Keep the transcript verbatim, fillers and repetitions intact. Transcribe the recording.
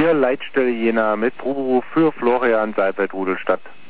Hier Leitstelle Jena mit Proberuf für Florian Seibert, Rudolstadt.